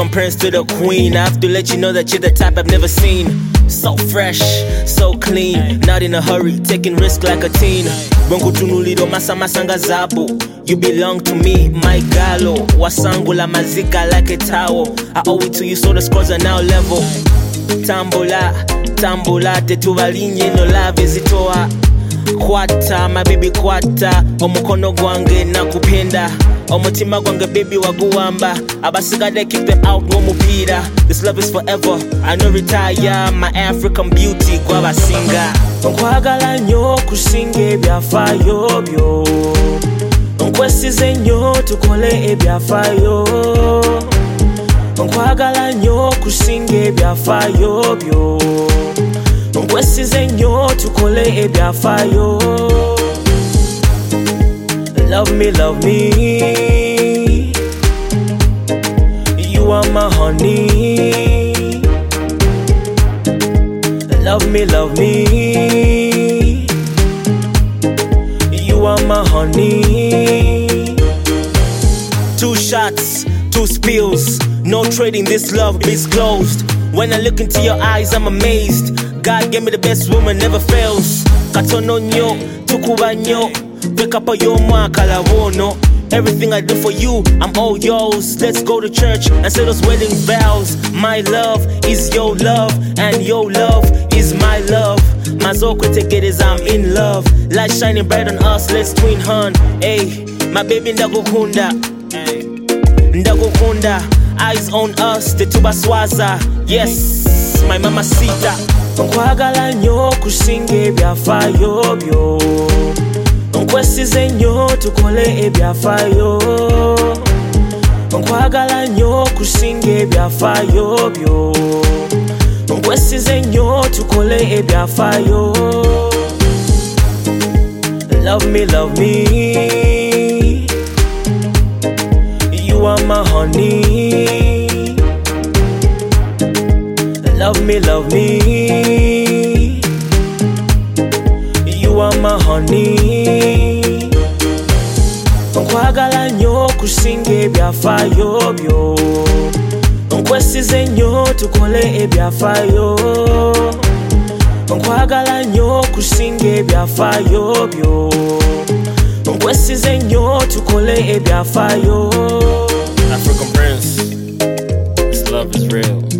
African prince to the queen. I have to let you know that you're the type I've never seen. So fresh, so clean, not in a hurry, taking risk like a teen. Bonkutunulido masa masanga zabo. You belong to me, my galo. Wasangula mazika like a towel. I owe it to you, so the scores are now level. Tambola, tambola, tetuva linye no love zitoa. Kwata, my baby kwata. Omukono gwange nakupenda. Omutima gwange baby waguwamba. Abasigade keep them out no mupira. This love is forever, I no retire. My African beauty gwabasinga. Nkwagala nyo kusinga ebyafaayo byo. Nkwesize nnyo tukole ebyafaayo. Nkwagala nnyo kusinga ebyafaayo byo. Nkwesize nnyo tukole ebyafaayo. Love me, love me. You are my honey. Love me, love me. You are my honey. 2 shots, 2 spills. No trading, this love is closed. When I look into your eyes, I'm amazed. God gave me the best woman, never fails. Katono nyo, tukuba nyo. Pick up a yo kalawono. Everything I do for you, I'm all yours. Let's go to church and say those wedding vows. My love is your love, and your love is my love. Mazoko take it as I'm in love. Light shining bright on us, let's twin hun. Hey, my baby ndagukunda. Ndagukunda. Eyes on us, the tubaswaza. Yes, my mamacita. Nkwagala nnyo kusinga ebyafaayo byo. Nkwesize nnyo tukole ebyafaayo. Nkwagala nnyo kusinga ebyafaayo byo. Nkwesize nnyo tukole ebyafaayo. Love me, love me. You are my honey. Love me, love me. You are my honey. Nkwagala nnyo kusinga ebyafaayo byo. Nkwesize nnyo tukole ebyafaayo. Nkwagala nnyo kusinga ebyafaayo byo. Nkwesize nnyo tukole ebyafaayo. African Prince, this love is real.